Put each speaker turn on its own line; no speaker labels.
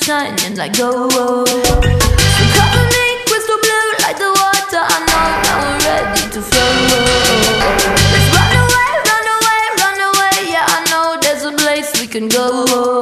shining like gold. So cover me crystal blue like the water. I know now we're ready to flow. Let's run away, run away, run away. Yeah, I know there's a place we can go.